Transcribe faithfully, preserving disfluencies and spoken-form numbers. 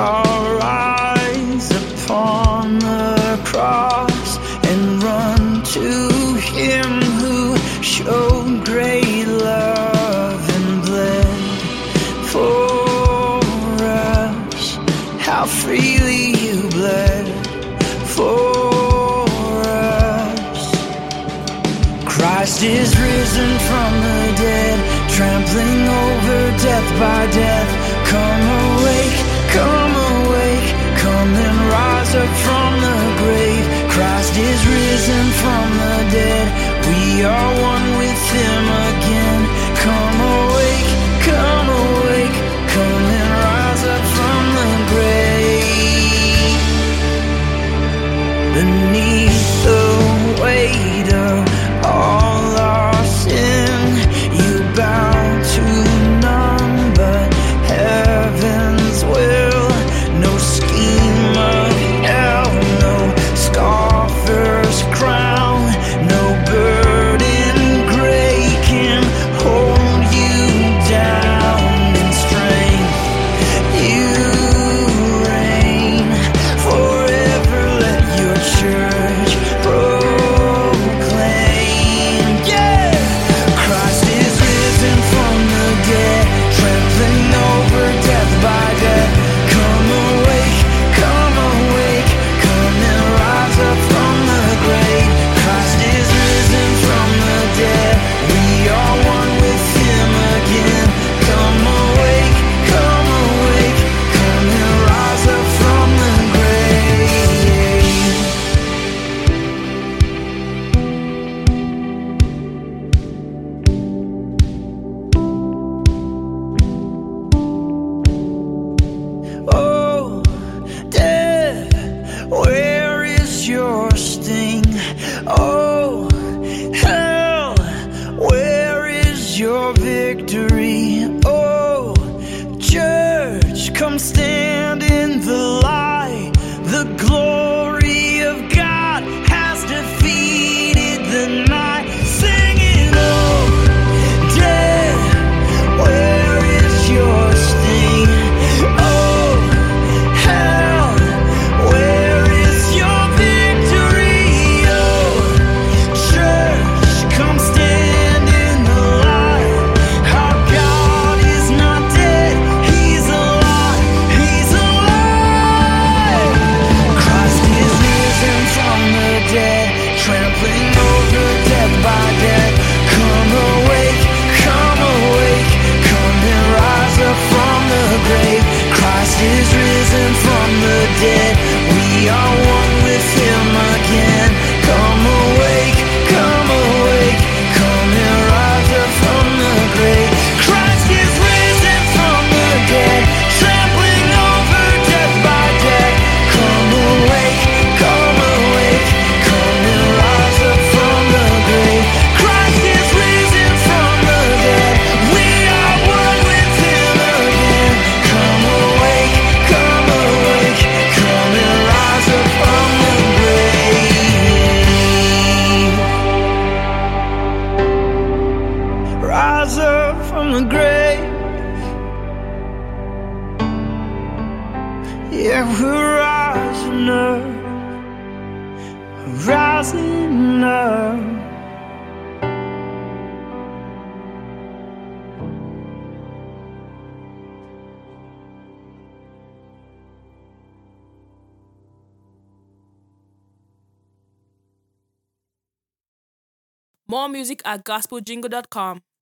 I'll rise upon the cross and run to Him who showed great love and bled for us. How freely You bled for us. Christ is risen from the dead, trampling over death by death. Come awake, come awake, come and rise up from the grave. Christ is risen from the dead, we are one with Him again. Come awake, come awake, come and rise up from the grave. Beneath the weight of all our sin, You bow to none but heaven's will. No scheme of hell, no scoffer's crown, no burden great can hold You down. In strength You reign forever, let Your church proclaim. Yeah! Christ is risen from the dead, trampling over death by death. Come awake, come awake, come and rise up from the grave. Christ is risen from the dead, we are one with Him again. Come awake, come awake, come and rise up from the grave. Oh, death, where is your sting? Oh, hell, where is your victory? Oh, church, come stand in the light. The glory of God has defeated the night. Sing it, oh, death, where is your sting? Oh, hell, where is your victory? Oh, church, come stand in the light. Our God is not dead, He's alive, He's alive. Christ is risen from the dead, trampling over death by death. Come awake, come awake, come and rise up from the grave. Christ is risen from the dead, we are one with Him again. Come awake, come awake, come and rise up from the grave. Christ is risen from the dead, trampling over death by death. Come awake, come awake, come and rise up from the grave. Christ is risen from the dead, we are one with Him again. Come awake, come awake, come and rise up from the grave. Rise up from the grave. Yeah, we're rising up, rising up. More music at gospel jingle dot com.